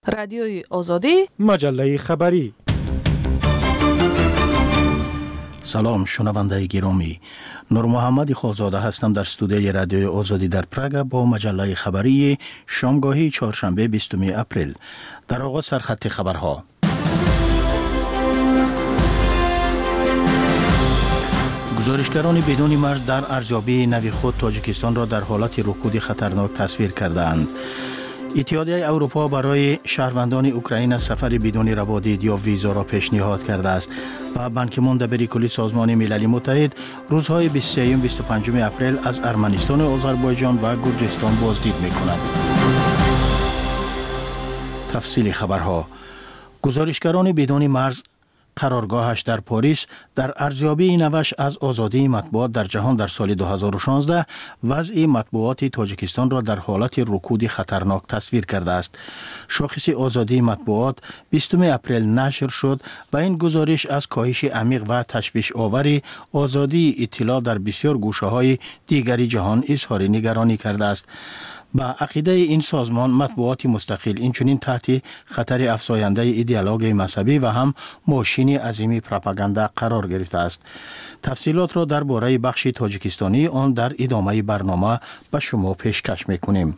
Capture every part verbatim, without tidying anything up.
رادیوی آزادی، مجله خبری. سلام شنونده گرامی، نور محمد خالزاده هستم در استودیوی رادیوی آزادی در پراگ با مجله خبری شامگاهی چهارشنبه بیستم اپریل. در آغاز سرخط خبرها. گزارشگران بدون مرز در ارزیابی نوی خود تاجیکستان را در حالت رکود خطرناک تصویر کرده‌اند. اتحادیه اروپا برای شهروندان اوکراین سفر بدون روادید یا ویزا را پیشنهاد کرده است و بان کی مون دبیر کلی سازمان ملل متحد روزهای بیست و سه و بیست و پنج اپریل از ارمنستان و آذربایجان و گرجستان بازدید می‌کند. تفصیل خبرها. گزارشگران بدون مرز قرارگاهش در پاریس در ارزیابی نوش از آزادی مطبوعات در جهان در سال دو هزار و شانزده وضع مطبوعات تاجیکستان را در حالت رکود خطرناک تصویر کرده است. شاخص آزادی مطبوعات بیستم اپریل نشر شد و این گزارش از کاهش عمیق و تشویش آور آزادی اطلاع در بسیار گوشه‌های دیگری جهان اظهار نگرانی کرده است. با عقیده این سازمان مطبوعات مستقل اینچنین تحت خطر افزاینده ایدئولوژی مذهبی و هم ماشین عظیمی پروپاگاندا قرار گرفته است. تفصیلات را درباره بخش تاجیکستانی آن در ادامه برنامه به شما پیشکش می‌کنیم.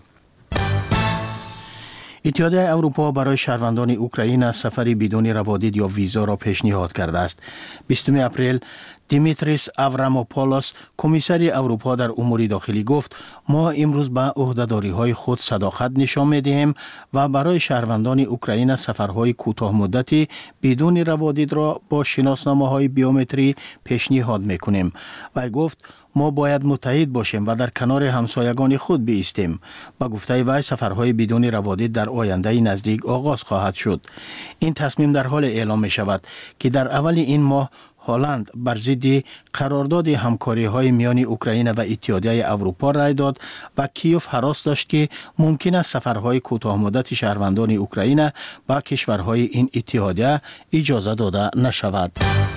اتحادیه اروپا برای شهروندان اوکراین سفری بدون روادید یا ویزا را پیشنهاد کرده است. بیستم اپریل دیمیتریس آوراموپولوس کمیسر اروپا در امور داخلی گفت ما امروز به عهده‌داری‌های خود صداقت نشان می‌دهیم و برای شهروندان اوکراین سفرهای کوتاه مدتی بدون روادید را با شناسنامه‌های بیومتری پیشنهاد می‌کنیم و گفت ما باید متحد باشیم و در کنار همسایگان خود بایستیم. با گفته وی سفرهای بدون روادید در آینده نزدیک آغاز خواهد شد. این تصمیم در حال اعلام می شود که در اول این ماه هلند بر ضد قرارداد همکاری های میان اوکراین و اتحادیه اروپا رای داد و کیوف هراس داشت که ممکن است سفرهای کوتاه مدت شهروندان اوکراین با کشورهای این اتحادیه اجازه داده نشود.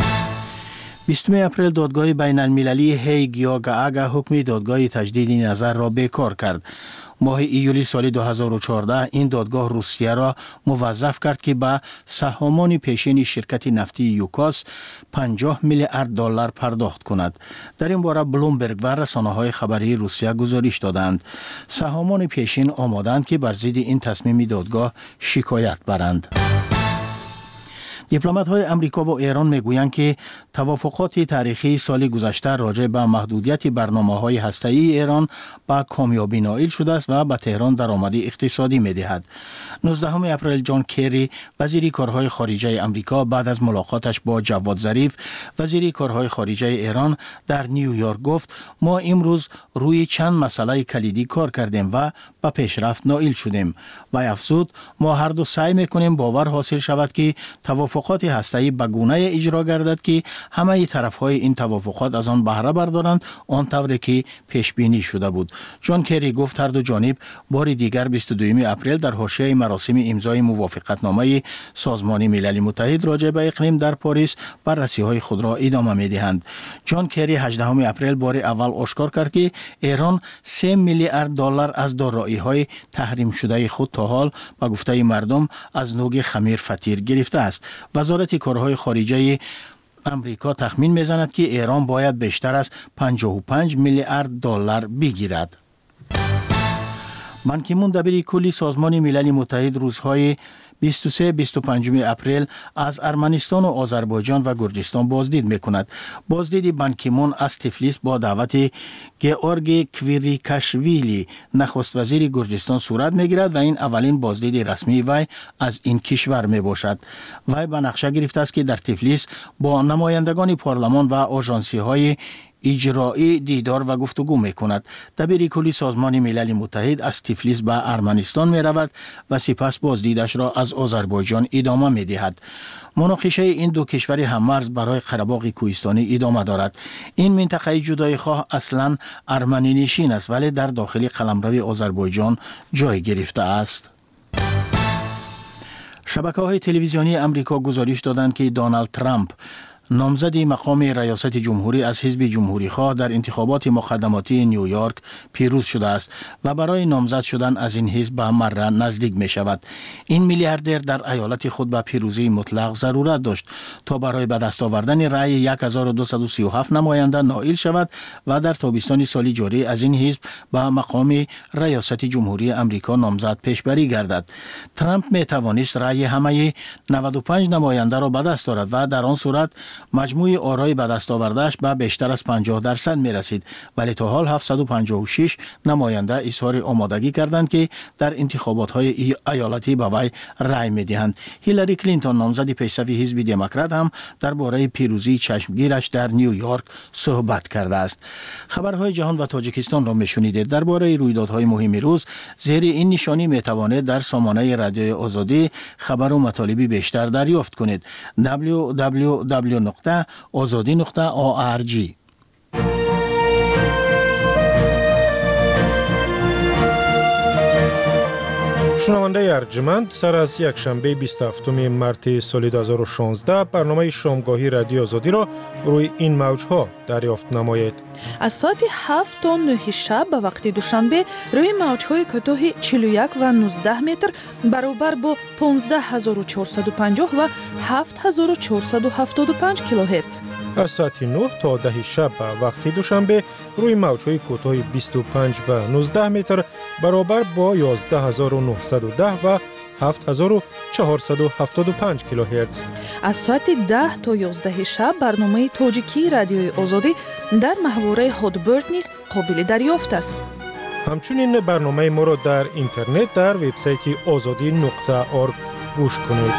بیستم اپریل دادگاه بین المللی هیگ یا گاگا حکم دادگاه تجدید نظر را بیکار کرد. ماه ایولی سال دو هزار و چهارده این دادگاه روسیه را موظف کرد که به سهامان پیشین شرکت نفتی یوکاس پنجاه میلیارد دلار پرداخت کند. در این باره بلومبرگ و رسانه‌های خبری روسیه گزارش دادند. سهامان پیشین آمادند که بر ضد این تصمیم دادگاه شکایت برند. دیپلمات‌های امریکا و ایران میگویند که توافقات تاریخی سال گذشته راجع به محدودیت برنامه‌های هسته‌ای ایران با کامیابی نائل شده است و به تهران درآمد اقتصادی می‌دهد. نوزدهم اپریل جان کری وزیر کارهای خارجه امریکا بعد از ملاقاتش با جواد ظریف وزیر کارهای خارجه ایران در نیویورک گفت ما امروز روی چند مسئله کلیدی کار کردیم و به پیشرفت نائل شدیم و افزود ما هر دو سعی می‌کنیم باور حاصل شود که توافق توافقات هسته‌ای به گونه اجرا گردد که همه طرف‌های این توافقات از آن بهره بردارند آنطوری که پیش بینی شده بود. جان کری گفت هر دو جانب بار دیگر بیست و دوم اپریل در حاشیه مراسم امضای موافقتنامه سازمان ملل متحد راجع به اقلیم در پاریس بررسی‌های خود را ادامه می‌دهند. جان کری هجدهم اپریل بار اول آشکار کرد که ایران سه میلیارد دلار از دارایی‌های تحریم شده خود تا حال به گفته مردم از نوع خمیر فطیر گرفته است. وزارت کارهای خارجه امریکا تخمین می‌زند که ایران باید بیشتر از پنجاه و پنج میلیارد دلار بگیرد. بان کی مون دبیر کلی سازمان ملل متحد روزهای بیست و سه و بیست و پنج اپریل از ارمنستان و آذربایجان و گرجستان بازدید می‌کند. بازدید بان کی مون از تفلیس با دعوت گئورگ کویریکاشویلی نخست وزیر گرجستان صورت می‌گیرد و این اولین بازدید رسمی وی از این کشور میباشد. وی به نقشه گرفته است که در تفلیس با نمایندگان پارلمان و آژانسی‌های اجرایی دیدار و گفتگو می کند. دبیر کلی سازمان ملل متحد از تفلیس به ارمنستان می رود و سپس بازدیدش را از آذربایجان ادامه می دهد. مناقشه این دو کشور هممرز برای قره‌باغ کوهستانی ادامه دارد. این منطقه جدایی‌خواه اصلاً ارمنی نشین است ولی در داخل قلمرو آذربایجان جای گرفته است. شبکه‌های تلویزیونی امریکا گزارش دادند که دونالد ترامپ نامزد مقام ریاست جمهوری از حزب جمهوری خواه در انتخابات مقدماتی نیویورک پیروز شده است و برای نامزد شدن از این حزب به مره نزدیک می شود. این میلیاردر در ایالت خود به پیروزی مطلق ضرورت داشت تا برای به دست آوردن رأی یک هزار و دویست و سی و هفت نماینده نائل شود و در تابستان سال جاری از این حزب به مقام ریاست جمهوری امریکا نامزد پیشبری گردد. ترامپ می توانست رأی همه نود و پنج نماینده را به دست آورد و در آن صورت مجموع آرای به دست آوردهش به بیشتر از پنجاه درصد می رسید، ولی تا حال هفتصد و پنجاه و شش نماینده اظهار آمادگی کردند که در انتخابات های ایالتی به وی رأی می دهند. هیلاری کلینتون نامزد پیشروی حزب دموکرات هم درباره پیروزی چشمگیرش در نیویورک صحبت کرده است. خبرهای جهان و تاجیکستان را می شنیدید. درباره رویدادهای مهم روز زیر این نشانی می توانید در سامانه رادیوی آزادی خبر و مطالبی بیشتر دریافت کنید. دبلیو دبلیو دبلیو نقطه آزادی نقطه او آر جی. شنونده ارجمند، سر از یک شنبه بیست و هفتم مارس سال دو هزار و شانزده برنامه شامگاهی رادیو آزادی را روی این موجها دریافت نمایید. از ساعت هفت تا نه شب به وقت دوشنبه روی موجهای کوتاه چهل و یک و نوزده متر برابر با پانزده هزار و چهارصد و پنجاه و هفت هزار و چهارصد و هفتاد و پنج کیلوهرتز. از ساعت نه تا ده شب به وقت دوشنبه روی موجهای کوتاه بیست و پنج و نوزده متر برابر با یازده هزار و نهصد و ده و هفت هزار و چهارصد و هفتاد و پنج کیلوهرتز. از ساعت ده تا یازده شب برنامه تاجیکی رادیوی آزادی در محوره هادبرد نیز قابل دریافت است. همچنین برنامه ما را در اینترنت در وبسایت آزادی نقطه اورگ گوش کنید.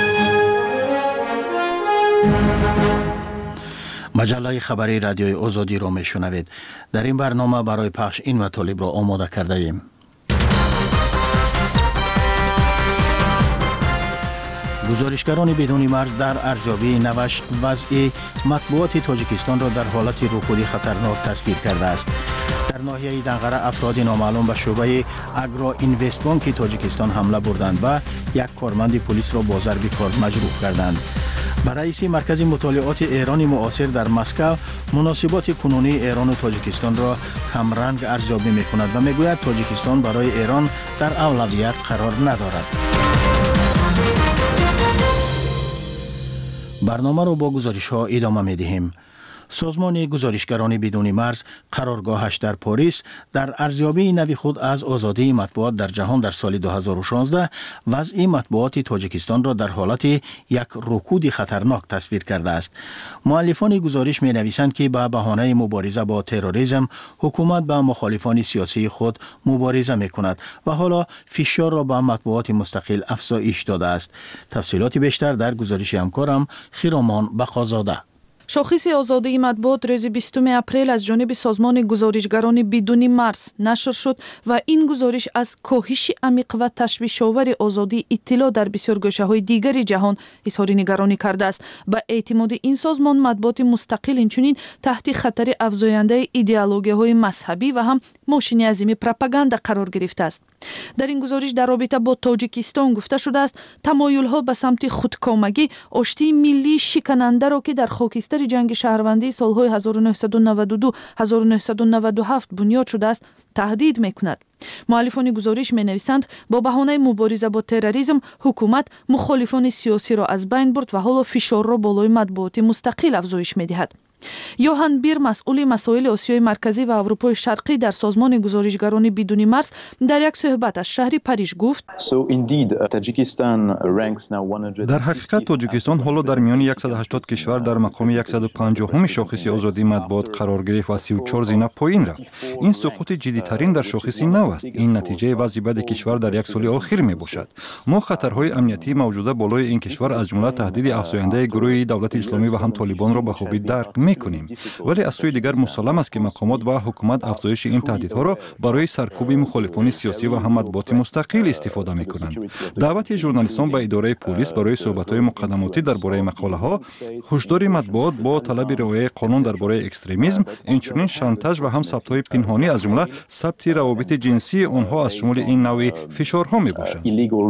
مجله خبری رادیوی آزادی را میشنوید. در این برنامه برای پخش این مطالب را آماده کرده ایم. گزارشگران بدون مرز در ارزیابی نوش وضع مطبوعات تاجیکستان را در حالت رکودی خطرناک تصویر کرده است. در ناحیه دنقره افراد نامعلوم به شعبه اگرو اینوست بانک تاجیکستان حمله بردند و یک کارمند پلیس را با ضرب کار مجروح کردند. به رئیس مرکز مطالعات ایران معاصر در مسکو مناسبات کنونی ایران و تاجیکستان را کمرنگ ارزیابی می‌کند و می‌گوید تاجیکستان برای ایران در اولویت قرار ندارد. برنامه را با گزارش ها ادامه می دهیم. سازمان گزارشگران بدون مرز قرارگاهش در پاریس در ارزیابی نوی خود از آزادی مطبوعات در جهان در سال دو هزار و شانزده وضع مطبوعات تاجیکستان را در حالت یک رکود خطرناک تصویر کرده است. مؤلفان گزارش می نویسند که به بهانه مبارزه با تروریسم حکومت با مخالفان سیاسی خود مبارزه می کند و حالا فشار را به مطبوعات مستقل افزایش داده است. تفصیلات بیشتر در گزارش همکارم خیرامان بخازاده. شاخص آزادی مطبوعات روز بیستم اپریل از جانب سازمان گزارشگران بدون مرز نشر شد و این گزارش از کاهش عمیق و تشویش‌آور آزادی اطلاع در بسیار گوشه‌های دیگر جهان اظهار نگرانی کرده است. به اعتماد این سازمان مطبوعات مستقل اینچنین تحت خطر افزاینده ایدئولوژی‌های مذهبی و هم ماشین عظیم پروپاگاندا قرار گرفته است. در این گزارش در رابطه با تاجیکستان گفته شده است تمایل‌ها به سمت خودکامگی آشتی ملی شکننده را که در خاکستر جنگ شهروندی سالهای هزار و نهصد و نود و دو هزار و نهصد و نود و هفت بنیاد شده است تهدید می‌کند. مؤلفان گزارش می‌نویسند با بهانه مبارزه با تروریسم حکومت مخالفان سیاسی را از بین برد و حالا فشار را بالای مطبوعات مستقل افزایش می‌دهد. یوهان بیر مسئول مسائل آسیای مرکزی و اروپای شرقی در سازمان گزارشگران بدون مرز در یک صحبت از شهر پاریژ گفت در حقیقت تاجیکستان حالا در میان صد و هشتاد کشور در مقام صد و پنجاه شاخص آزادی مطبوعات قرار گرفت و سی و چهار زینه پایین رفت. این سقوط جدی‌ترین در شاخص نو است. این نتیجه وضع بد کشور در یک سال اخیر می باشد. ما خطرهای امنیتی موجوده بالای این کشور از جمله تهدید افزاینده گروه دولت اسلامی و هم طالبان را به خوبی درک میکنیم. ولی از سوی دیگر مسلم است که مقامات و حکومت افزایش این تهدیدها را برای سرکوب مخالفان سیاسی و هم مطبوعات مستقل استفاده میکنند. دعوت ژورنالیستان به اداره پلیس برای صحبت‌های مقدماتی درباره مقاله‌ها، هشدار مطبوعات با طلب رعایت قانون درباره اکستریمیسم، اینچنین شانتاژ و هم ثبت‌های پنهانی از جمله ثبت روابط جنسی آنها از شمول این نوع فشارها میباشند.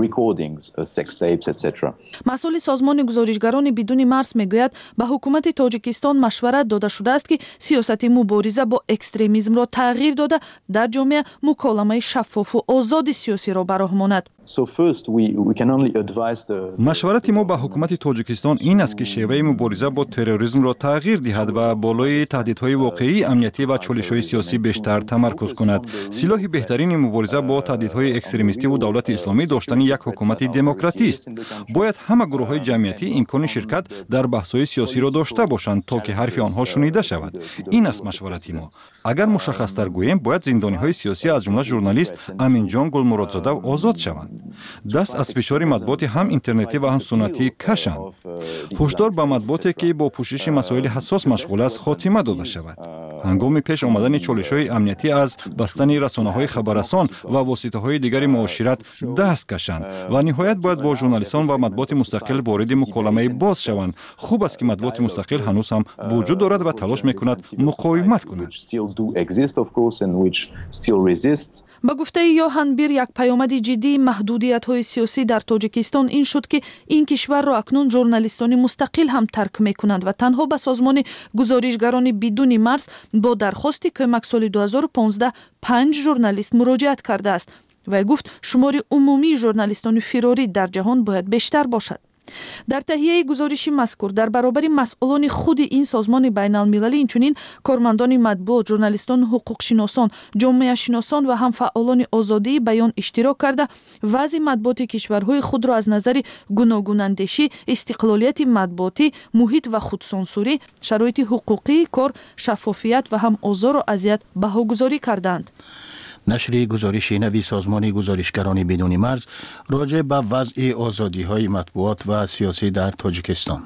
مسئول سازمان گزارشگران بدون مرز میگوید به حکومت تاجیکستان مشورت داده شده است که سیاست مبارزه با اکستریمیسم را تغییر داده در جامعه مکالمه شفاف و آزاد سیاسی را براه ماند. مشورت ما به حکومت تاجیکستان این است که شیوه مبارزه با تروریسم را تغییر دهد و بالای تهدیدهای واقعی امنیتی و چالش‌های سیاسی بیشتر تمرکز کند. سلاح بهترین مبارزه با تهدیدهای اکستریمیستی و دولت اسلامی داشتن یک حکومت دموکراتی است. باید همه گروه‌های جمعیتی امکان شرکت در بحث‌های سیاسی را داشته باشند تا که حرف آنها شنیده شود. این است مشورت ما. اگر مشخص‌تر گوییم باید زندانی‌های سیاسی از جمله ژورنالیست امین جان گلمرادزاده آزاد شوند. دست از فشار مطبوعات هم اینترنتی و هم سنتی کشند. هشدار به مطبوعاتی که با پوشش مسائل حساس مشغول است خاتمه داده شود. هنگام پیش آمدن چالش‌های امنیتی از بستن رسانه‌های خبررسان و واسطه‌های دیگر معاشرت دست کشند و نهایت باید با ژورنالیستان و مطبوعات مستقل وارد مکالمه باز شوند. خوب است که مطبوعات مستقل هنوز هم وجود دارد و تلاش می‌کند مقاومت کند. با گفته یوهان بیر، یک پیامد جدی محدودیت‌های سیاسی در تاجیکستان این شد که این کشور را اکنون ژورنالیستان مستقل هم ترک می‌کنند و تنها به سازمان گزارشگران بدون مرز با درخواست کمک سال دو هزار و پانزده پنج ژورنالیست مراجعت کرده است و گفت شمار عمومی ژورنالیستان فراری در جهان باید بیشتر باشد. در تهیه گزارش مذکور در برابر مسئولان خود این سازمان بین المللی اینچنین کارمندان مطبوعات، ژورنالیستان، حقوق شناسان، جامعه شناسان و هم فعالان آزادی بیان اشتراک کرده وضع مطبوعات کشورهای خود را از نظر گوناگون اندیشی، استقلالیت مطبوعاتی، محیط و خودسانسوری، شرایط حقوقی کار، شفافیت و هم آزار و اذیت بهاگذاری کردند. نشر گزارش نوی سازمان گزارشگران بدون مرز راجع به وضع آزادی‌های مطبوعات و سیاسی در تاجیکستان.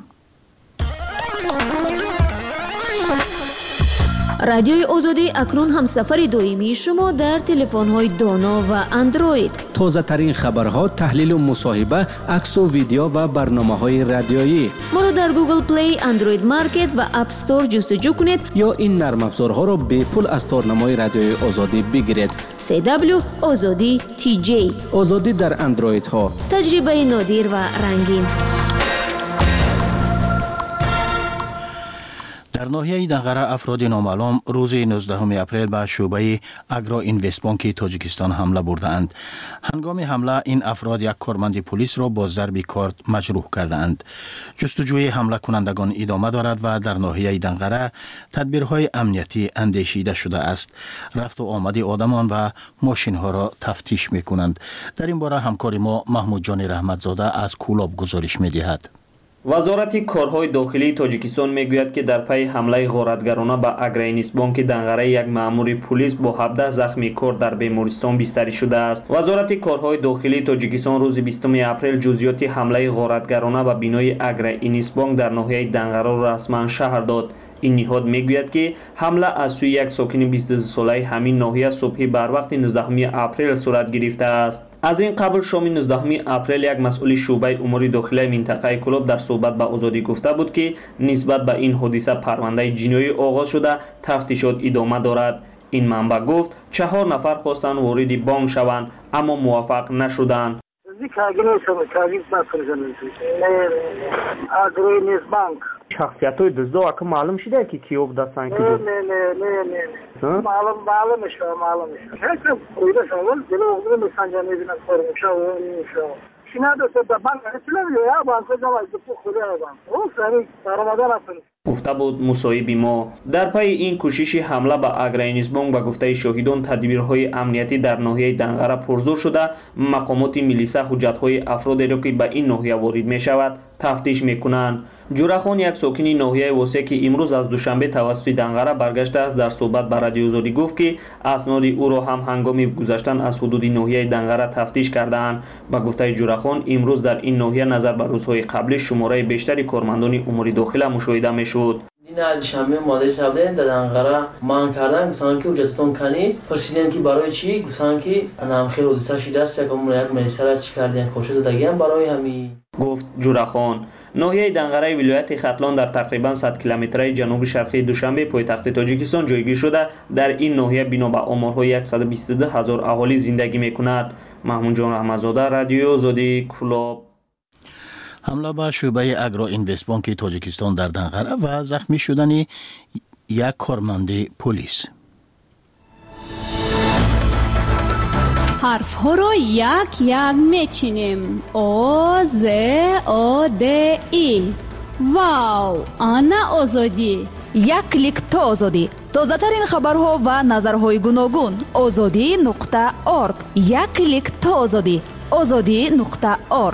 رادیوی آزادی اکنون هم سفر دائمی شما در تلفن‌های دانا و اندروید. تازه ترین خبرها، تحلیل و مصاحبه، عکس و ویدیو و برنامه‌های رادیویی. ما را در گوگل پلی، اندروید مارکت و اپ استور جستجو کنید یا این نرم افزارها را به پول از تارنمای رادیوی آزادی بگیرید. سی دبلیو آزادی تی جی. آزادی در اندروید ها. تجربه نادر و رنگین. در ناحیه دنقره افراد نامعلوم روز نوزدهم اپریل به شعبه اگرا اینوست بانک تاجیکستان حمله بردند. هنگام حمله این افراد یک کارمند پلیس را با ضرب کارت مجروح کردند. جستجوی حمله کنندگان ادامه دارد و در ناحیه دنقره تدبیرهای امنیتی اندیشیده شده است. رفت و آمد آدمان و ماشین ها را تفتیش می کنند. در این باره همکار ما محمود جان رحمتزاده از کولاب گزارش می دهد. وزارت کارهای داخلی تاجیکستان میگوید که در پی حمله غارتگرانه به اگرا اینوست بانک دنقره یک مأمور پلیس با هفده زخمی کار در بیمارستان بستری شده است. وزارت کارهای داخلی تاجیکستان روز بیستم اپریل جزئیات حمله غارتگرانه به بینای اگرا اینوست بانک در ناحیه دنقره را رسما شهر داد. این نهاد میگوید که حمله از سوی یک ساکن بیست و دو ساله همین ناحیه صبح بر وقت نوزدهم اپریل صورت گرفته است. از این قبل شام نوزدهم اپریل یک مسئول شعبه امور داخلی منطقه کولاب در صحبت با آزادی گفته بود که نسبت به این حادثه پرونده جنایی آغاز شده، تفتیشات ادامه دارد. این منبع گفت چهار نفر خواستند وارد بانک شوند اما موفق نشدند. شخصیت‌های دزدا که معلوم شده که کیو بودن که نه نه نه نه معلوم معلوم میشه معلوم میشه هیچ کویده شامل دل اوغلو میسنجا میبینن کار میشه و میشه شینا دو تا بانک اصلا یا بانک جواب تو خوده بانک او سری رمضان است. گفته بود مصاحب ما. در پی این کوشش حمله به اگرا اینوست بانک به گفته شاهدان تدبیرهای امنیتی در ناحیه دنقره پرزور شده، مقامات ملیسا حجت‌های افرادی را که به این ناحیه وارد می‌شود تفتیش می‌کنند. جورخان یک ساکن ناحیه واسه که امروز از دوشنبه توسط دنقره برگشته است در صحبت با رادیو آزادی گفت که اسناد او را هم هنگام گذشتن از حدود ناحیه دنقره تفتیش کردند. با گفته جورخان امروز در این ناحیه نظر به روزهای قبلی شماره بیشتری کارمندان امور داخلی مشاهده می‌شد. این علیشمی مادرش رفتن دادن قرار مان کردن گفتن که وجودتون کنید پرسیدن که برای چی گفتن که انا هم خیلی حدوثا شده است که یک میسر چی کردن کوشش دادن برای همین گفت جورخان. ناحیه دنقره ولایت ختلان در تقریبا صد کیلومتری جنوب شرقی دوشنبه پایتخت تاجیکستان جایگیر شده. در این ناحیه بنا به آمارهای صد و بیست و دو هزار اهالی زندگی میکند. محمود جان احمدزاده، رادیو آزادی، کلاب. حمله به شعبه اگرو اینوست بانک تاجیکستان در دنقره و زخمی شدن یک کارمند پلیس. حرف ها را یک یک میچینیم. او ز او د ای. واو، آنا آزادی. یک کلیک تا آزادی. تازه ترین خبرها و نظرهای گوناگون. آزادی نقطه ارگ. یک کلیک تا آزادی. آزادی نقطه ارگ.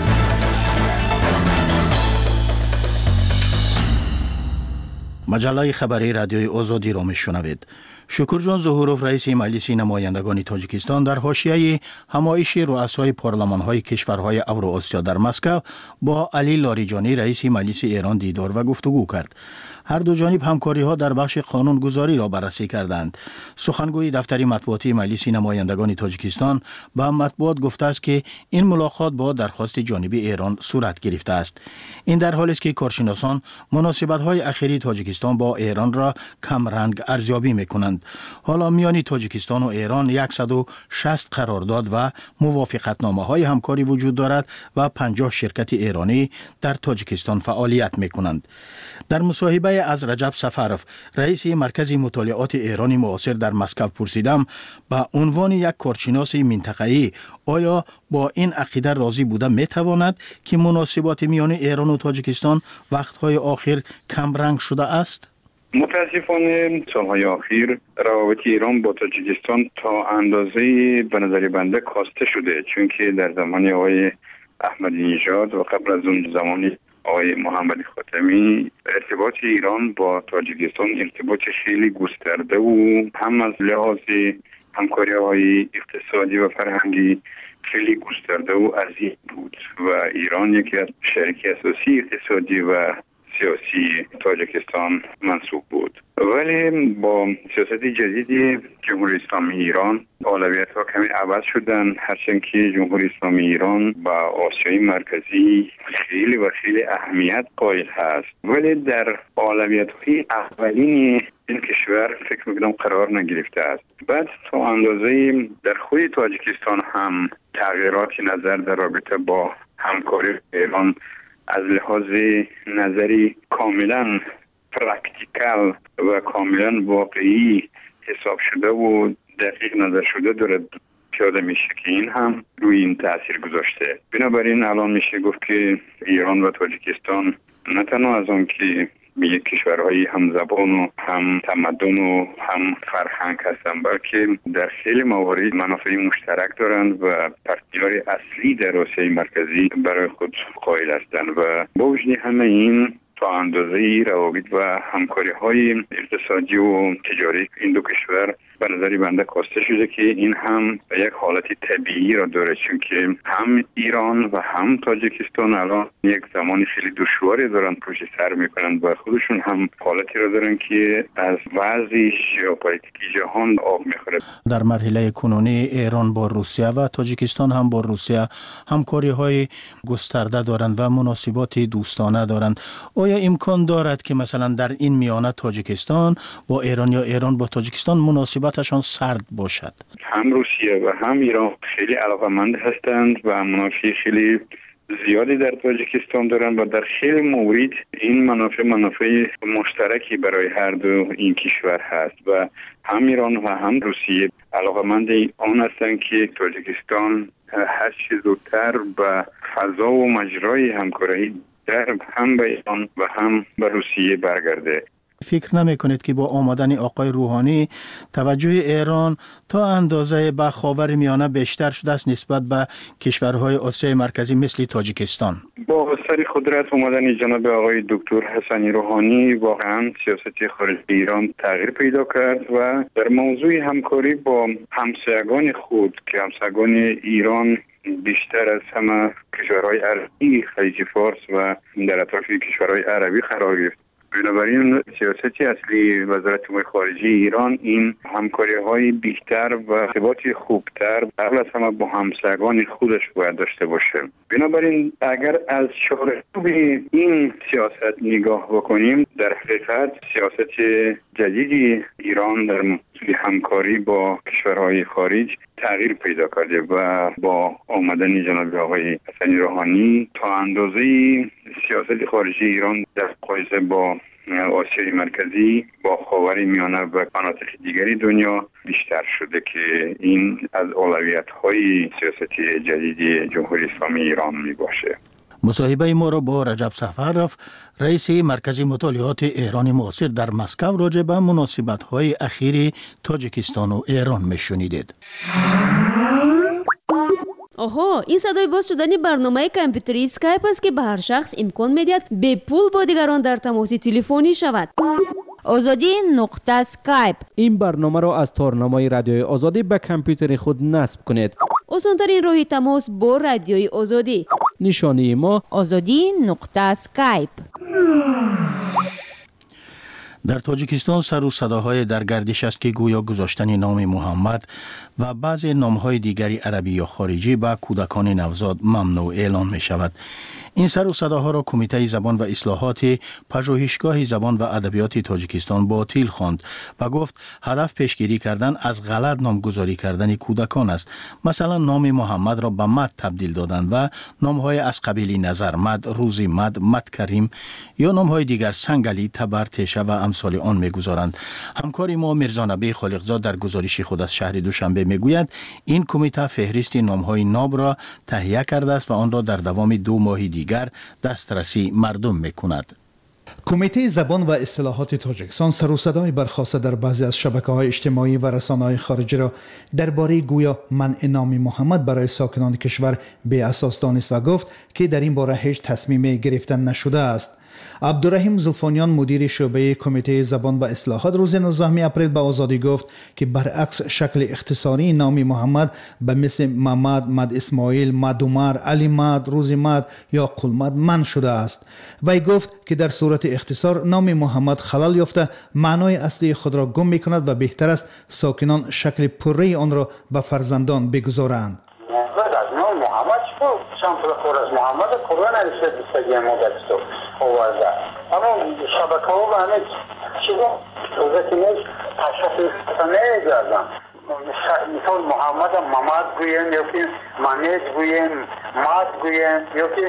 مجله خبری رادیوی آزادی را میشنوید. شکرجان ظهوروف رئیس مجلس نمایندگان تاجیکستان در حاشیه همایش رؤسای پارلمان‌های کشورهای اوراسیا در مسکو با علی لاریجانی رئیس مجلس ایران دیدار و گفتگو کرد. هر دو جانب همکاری‌ها در بخش قانونگذاری را بررسی کردند. سخنگوی دفتر مطبوعاتی مجلس نمایندگان تاجیکستان به مطبوعات گفته است که این ملاقات با درخواست جانبی ایران صورت گرفته است. این در حالی است که کارشناسان مناسبت‌های اخیری تاجیکستان با ایران را کم رنگ ارزیابی می‌کنند. حالا میان تاجیکستان و ایران صد و شصت قرارداد و موافقتنامه‌های همکاری وجود دارد و پنجاه شرکت ایرانی در تاجیکستان فعالیت می‌کنند. در مصاحبه از رجب سفروف رئیس مرکز مطالعات ایرانی معاصر در مسکو پرسیدم به عنوان یک کارشناس منطقه‌ای آیا با این عقیده راضی بوده میتواند که مناسبات میان ایران و تاجیکستان وقت‌های آخر کم رنگ شده است؟ متاسفانه سالهای اخیر روابط ایران با تاجیکستان تا اندازه به نظر بنده کاسته شده، چون که در زمان آقای احمدی نژاد و قبل از اون زمان آقای محمد خاتمی ارتباط ایران با تاجیکستان ارتباط خیلی گسترده و هم از لحاظ همکاری‌های اقتصادی و فرهنگی خیلی گسترده و عظیم بود و ایران یکی از شریک اساسی اقتصادی و سیاسی تاجیکستان منصوب بود. ولی با سیاست جدید جمهوری اسلامی ایران اولویت ها کمی عوض شدن، هرچند که جمهوری اسلامی ایران با آسیای مرکزی خیلی و خیلی اهمیت قائل هست، ولی در اولویت های اولین این کشور فکر میکنم قرار نگرفته است. بعد تا اندازه در خود تاجیکستان هم تغییراتی نظر در رابطه با همکاری ایران از لحاظ نظری کاملا پرکتیکال و کاملا واقعی حساب شده و دقیق نظر شده دارد پیاده میشه که این هم روی این تاثیر گذاشته. بنابراین الان میشه گفت که ایران و تاجیکستان نه تنها از آن که به یک کشورهای هم زبان و هم تمدن و هم فرهنگ هستند، بلکه در خیلی موارد منافع مشترک دارند و پارتنر اصلی در آسیای مرکزی برای خود قائل هستند و با وجود همه این تا اندازه‌ای روابط و همکاری‌های اقتصادی و تجاری این دو کشور به نظر بنده کاسته شده که این هم یک حالت طبیعی را داره، چون که هم ایران و هم تاجیکستان الان یک زمانی خیلی دشواری دارن پشت سر میکنند و خودشون هم حالتی را دارن که از وضع ژئوپلیتیکی جهان آب میخوره. در مرحله کنونی ایران با روسیه و تاجیکستان هم با روسیه همکاری‌های گسترده دارند و مناسبات دوستانه دارند. آیا امکان دارد که مثلا در این میانه تاجیکستان با ایران یا ایران با تاجیکستان مناسبتشان سرد باشد؟ هم روسیه و هم ایران خیلی علاقمند هستند و منافع خیلی زیادی در تاجیکستان دارند و در خیلی مورد این منافع منافع مشترکی برای هر دو این کشور هست و هم ایران و هم روسیه علاقمند آن هستند که تاجیکستان هر چه زودتر به فضا و مجرای همکاری در هم به ایران و هم به روسیه برگرده. فکر نمی کنید که با آمدن آقای روحانی توجه ایران تا اندازه به خاورمیانه بیشتر شده است نسبت به کشورهای آسیای مرکزی مثل تاجیکستان؟ با سر قدرت آمدن جناب آقای دکتر حسنی روحانی واقعا سیاست خارجی ایران تغییر پیدا کرد و در موضوع همکاری با همسایگان خود که همسایگان ایران بیشتر از همه کشورهای عربی خلیج فارس و در اطراف کشورهای عربی قرار گرفت بنابراین سیاست اصلی وزارت امور خارجه ایران این همکاری های بیشتر و ارتباط خوبتر قبل از همه با همسایگان خودش باید داشته باشه. بنابراین اگر از چارچوب این سیاست نگاه بکنیم، در حقیقت سیاست جدیدی ایران در موضوع همکاری با کشورهای خارج تغییر پیدا کرده و با آمدن جناب آقای حسن روحانی تا اندازه سیاست خارجی ایران در مقایسه با آسیای مرکزی، با خاور میانه و مناطق دیگری دنیا بیشتر شده که این از اولویت‌های سیاست جدیدی جمهوری اسلامی ایران می باشه. مصاحبه ما را با رجب سفرف، رئیس مرکز مطالعات ایران معاصر در مسکو، راجع به مناسبت‌های اخیر تاجیکستان و ایران میشنیدید. آها، این صدای باز شدن برنامه کامپیوتری اسکایپ است که به هر شخص امکان میدهد به پول با دیگران در تماس تلفنی شود. آزادی نقطه اسکایپ. این برنامه را از تارنمای رادیوی آزادی به کامپیوتر خود نصب کنید. آسان‌ترین راه تماس با رادیوی آزادی. نشانی ما آزادی نقطه اسکایپ. در تاجیکستان سر و صداهای در گردش است که گویا گذاشتن نام محمد و بعضی نامهای دیگری عربی یا خارجی به کودکان نوزاد ممنوع اعلان می شود. این سر و صداها را کمیته زبان و اصلاحات پژوهشگاه زبان و ادبیات تاجیکستان باطل خواند و گفت هدف پیشگیری کردن از غلط نامگذاری کردن کودکان است. مثلا نام محمد را به مد تبدیل دادن و نامهای از قبیل نظر مد، روزی مد، مد کریم یا نامهای دیگر سنگلی، تبر، تشه و امثال آن میگذارند. همکار ما میرزا نبی خالقزاد در گزارش خود از شهر دوشنبه میگوید این کمیته فهرست نامهای ناب را تهیه کرده است و آن را در دوام دو ماه دیگر دسترسی مردم میکند. کمیته زبان و اصطلاحات تاجیکستان سر و صدای برخاسته در بعضی از شبکه‌های اجتماعی و رسانه‌های خارجی را درباره گویا منع نام محمد برای ساکنان کشور بی اساس دانست و گفت که در این باره هیچ تصمیمی گرفتن نشده است. عبدالرحیم زلفانیان مدیر شعبه کمیته زبان و اصلاحات روز نوزدهم اپریل به آزادی گفت که برعکس شکل اختصاری نام محمد به مثل محمد، مد اسماعیل، مد عمر، علی مد، روزی مد یا قلمد منع شده است. وی گفت که در صورت اختصار نام محمد خلل یافته معنای اصلی خود را گم می کند و بهتر است ساکنان شکل پره آن را به فرزندان بگذارند. محمد شو شام پر از محمد قرآن نوشته دیگه مدت تو آورده اما شبکه ها و همه چیزا وقتی نیست تشخیص نمی‌دادن. مثال محمد محمد گویم یا که منیج گویم ماد گویم یا که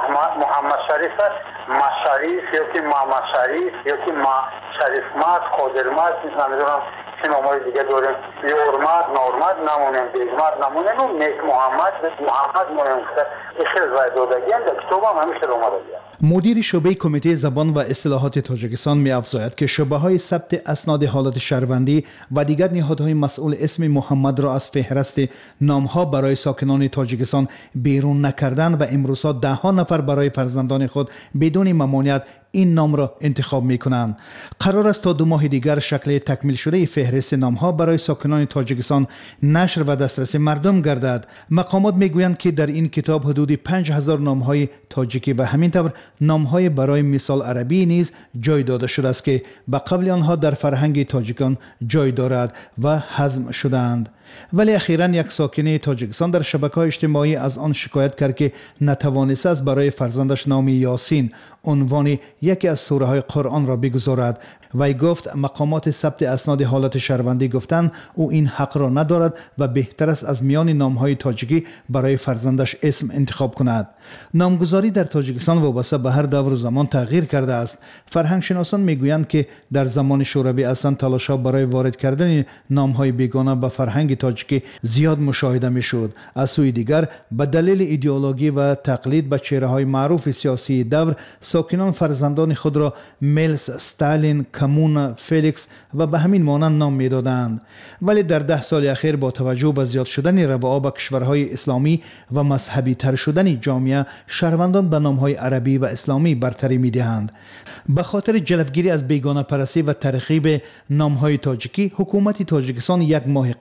محمد شریف ما شریف یا که محمد شریف یا که ما شریف ماد قادر ماد نمیدونم چه نامهای دیگه داریم یورمد نورمد نمونیم بیگمد نمونیم و نیک محمد محمد مونیم که اشل رای دادگی هم در کتاب هم همیشه رو مدادیم. مدیر شعبه کمیته زبان و اصطلاحات تاجیکستان می افزاید که شعبه های ثبت اسناد حالت شهروندی و دیگر نهادهای مسئول اسم محمد را از فهرست نامها برای ساکنان تاجیکستان بیرون نکردن و امروزها ده ها نفر برای فرزندان خود بدون ممانعت این نام را انتخاب می کنند. قرار است تا دو ماه دیگر شکل تکمیل شده فهرست نامها برای ساکنان تاجیکستان نشر و دسترسی مردم گردد. مقامات می گویند که در این کتاب حدود پنج هزار نامهای تاجیکی و همینطور نامهای برای مثال عربی نیز جای داده شده است که به قبل آنها در فرهنگ تاجیکان جای دارد و هضم شدند. ولی اخیراً یک ساکن تاجیکستان در شبکه‌های اجتماعی از آن شکایت کرد که نتوانسته است برای فرزندش نام یاسین عنوان یکی از سوره های قرآن را بگذارد. وی گفت مقامات ثبت اسناد حالت شهروندی گفتند او این حق را ندارد و بهتر است از میان نامهای تاجیکی برای فرزندش اسم انتخاب کند. نامگذاری در تاجیکستان وابسته به هر دور و زمان تغییر کرده است. فرهنگ شناسان میگویند که در زمان شوروی اصلا تلاش‌ها برای وارد کردن نامهای بیگانه به فرهنگ تاجیکی زیاد مشاهده میشد. از سوی دیگر به دلیل ایدئولوژی و تقلید به چهره‌های معروف سیاسی دور ساکنان فرزندان خود را میلس، استالین، کمون، فلیکس و به همین مانند نام میدادند. ولی در ده سال اخیر با توجه به زیاد شدن رواج به کشورهای اسلامی و مذهبی تر شدن جامعه شهروندان به نامهای عربی و اسلامی برتری میدهند. به خاطر جلوگیری از بیگانه پرستی و ترغیب نامهای تاجیکی حکومت تاجیکستان یک ماه قبل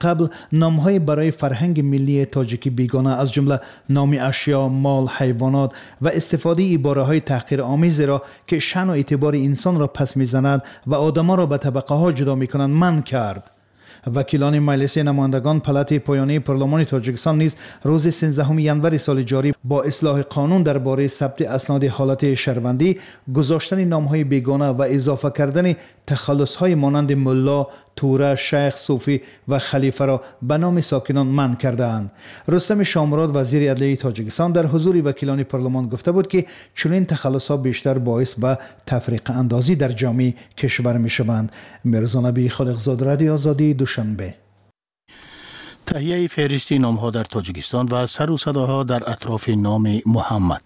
نام‌های برای فرهنگ ملی تاجیکی بیگانه از جمله نام اشیا، مال، حیوانات و استفاده عباره‌های تحقیرآمیز را که شأن و اعتبار انسان را پس می‌زند و آدم‌ها را به طبقه‌ها جدا می‌کنند منع کرد. وکیلان مجلس نمایندگان پلات پایانی پارلمان تاجیکستان نیز روز سیزدهم ژانویه سال جاری با اصلاح قانون درباره ثبت اسناد حالت شهروندی، گذاشتن نام‌های بیگانه و اضافه کردن تخلص‌های مانند ملا، توره، شیخ، صوفی و خلیفه را به نام ساکنان منع کردند. رستم شامراد وزیر عدلیه تاجیکستان در حضور وکیلان پارلمان گفته بود که چنین تخلص‌ها بیشتر باعث به تفریق اندازی در جامعه کشور می‌شوند. میرزا نبی خالقزاد، رادیو آزادی، دوشنبه. تهیه فهرستی نام‌ها در تاجیکستان و سر و صداها در اطراف نام محمد.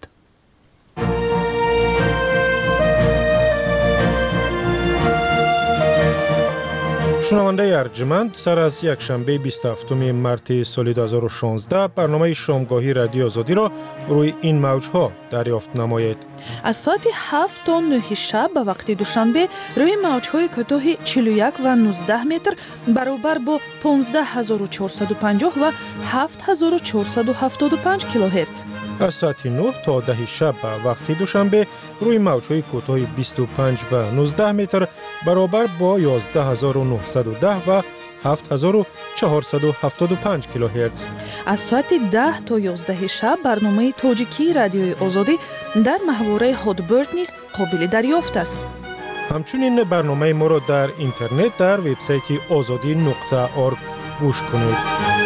شنونده ارجمند، سر از یک شنبه بیست و هفتم مارس سال دو هزار و شانزده برنامه شامگاهی رادیو آزادی را روی این موجها دریافت نمایید. از ساعت هفت تا نه شب به وقت دوشنبه روی موجهای کوتاه چهل و یک و نوزده متر برابر با پانزده هزار و چهارصد و پنجاه و هفت هزار و چهارصد و هفتاد و پنج کیلوهرتز. از ساعت نه تا ده شب به وقت دوشنبه روی موجهای کوتاه بیست و پنج و نوزده متر برابر با یازده هزار و نهصد و ده و هفت هزار و چهارصد و هفتاد و پنج کیلوهرتز. از ساعت ده تا یازده شب برنامه تاجیکی رادیوی آزادی در محوره هادبرد نیز قابل دریافت است. همچنین برنامه ما را در اینترنت در وبسایت آزادی نقطه اورگ گوش کنید.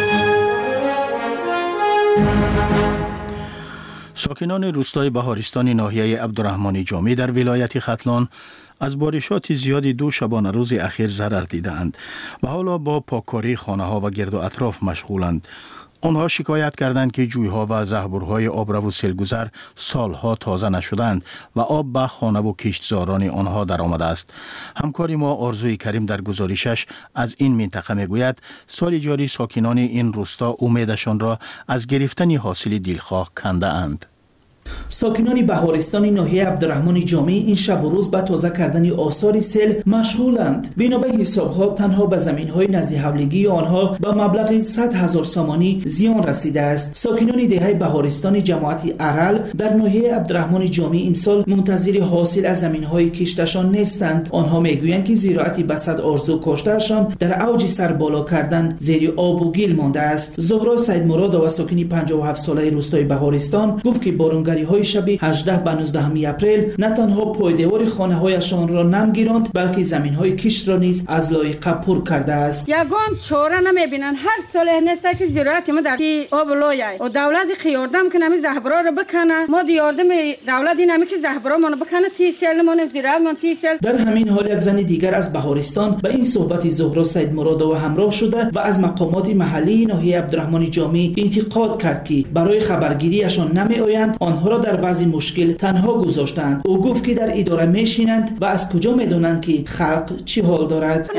ساکنان روستای بهارستان ناحیه عبدالرحمن جامی در ولایت ختلان از بارشات زیادی دو شبانه روز اخیر ضرر دیدند و حالا با پاککاری خانه‌ها و گرد و اطراف مشغولند. آنها شکایت کردند که جویها و زهبورهای آبرو و سیلگذر سالها تازه نشدند و آب به خانه و کشتزاران آنها در آمده است. همکاری ما آرزوی کریم در گزارشش از این منطقه میگوید سال جاری ساکنان این روستا امیدشان را از گرفتن حاصل دلخواه کنده اند. ساکنان بهارستان ناحیه عبدالرحمن جامی این شب و روز به تازه کردن آثار سیل مشغولند. بنا به حسابها تنها به زمین‌های نزد حولگی آنها به مبلغ صد هزار سامانی زیان رسیده است. ساکنان دهه بهارستان جماعت ارل در ناحیه عبدالرحمن جامی امسال منتظر حاصل از زمین‌های کشتشان نیستند. آنها میگویند که زراعت بسد آرزو کاشتهشان در اوج سر بالا کردن زیر آب و گل مانده است. زهرا سید مراد و ساکن پنجاه و هفت ساله روستای بهارستان گفت که بارانگری های شب هجده به نوزده اپریل نه تنها پایدوار خانه هایشان را نم گیراند بلکه زمین های کشت را نیز از لایقه پر کرده است. یگان چاره نمیبینن هر سال نیست که زراعت ما در آب لایه و دولت خیاردم که نمی زهبرا رو بکنه ما دیاردم دولت نمی که زهبرا ما بکنه تی سال ما زراعت ما تی سال. در همین حال یک زن دیگر از بهارستان به این صحبت زهرا سید مراد و همراه شده و از مقامات محلی ناحیه عبدالرحمن جامی انتقاد کرد که برای خبرگیریشان نمی آیند آنها را در وضع مشکل تنها گذاشتند. او گفت که در اداره میشینند و از کجا میدونند که خلق چی حال دارد.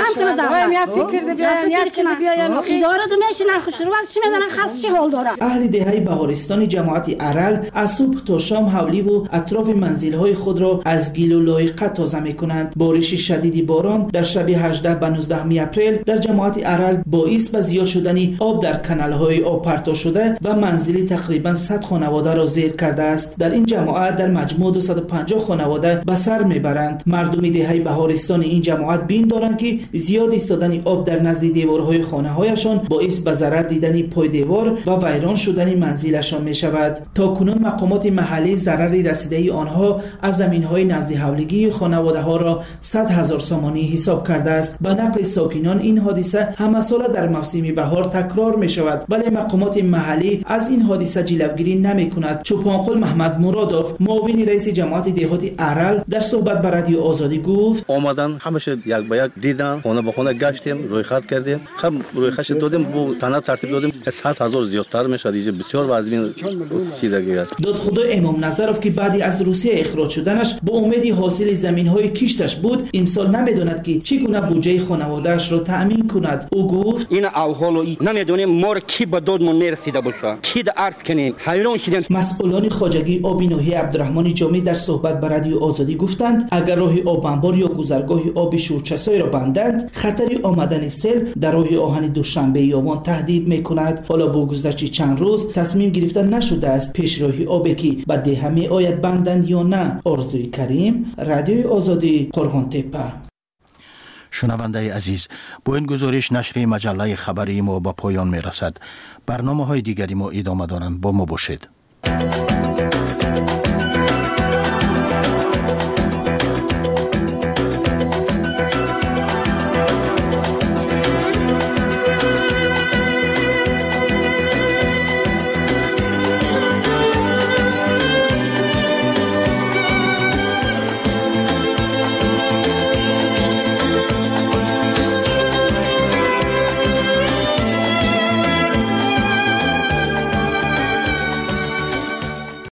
اهل دهه بهارستان جماعت ارل از صبح تا شام حولی و اطراف منزل‌های خود را از گل و لایقه تازه میکنند. بارش شدید باران در شب هجده به نوزده اپریل در جماعت ارل باعث به زیاد شدن آب در کانال‌های آب پرتاب شده و منزل تقریبا صد خانواده را زیر کرده است. در این جماعت در مجموع دویست و پنجاه خانواده به سر میبرند. مردم دهه بهارستان این جماعت بین دارند که زیاد ایستادن آب در نزد دیوارهای خانه هایشان باعث به ضرر دیدن پای دیوار و ویران شدن منزلشان می شود. تا کنون مقامات محلی ضرری رسیده آنها از زمین‌های نزد حولگی خانواده ها را صد هزار سامانی حساب کرده است. به نقل ساکنان این حادثه همه ساله در موسم بهار تکرار می شود ولی مقامات محلی از این حادثه جلوگیری نمی کند. چوپانقل محمد مرادوف معاون رئیس جماعت دهات ارل در صحبت با رادیو آزادی گفت اومدن همیشه یک به یک دیدن خانه به خانه گشتیم روی خط کردیم خب روی خط دادیم بو تنها ترتیب دادیم صد هزار زیادتر میشه دیگه بسیار وزین چیزی است. دادخدا امام نظرов که بعد از روسیه اخراج شدنش با امید حاصل زمین‌های کشتش بود امسال نمیدوند که چگونه بودجه خانواده‌اش را تأمین کند. او گفت این احوالو نمیدونیم ما کی به دادمون میرسیده باشه کی عرض کنیم حیران شدیم. مسئول کارگلان خواجگی آبی ناحیه عبدالرحمن جامی در صحبت با رادیو آزادی گفتند اگر راه آب انبار یا گذرگاه آب شورچسای را بندند خطر آمدن سیل در راه آهن دوشنبه یابان تهدید میکند. حالا با گذشت چند روز تصمیم گرفته نشده است پیش راه آبی که به ده می آید بندند یا نه. آرزوی کریم، رادیو آزادی، قرغان تپه. شنونده عزیز، با این گزارش نشر مجله خبری ما به پایان می رسد. برنامه های دیگری ما ادامه دارند. با ما باشید.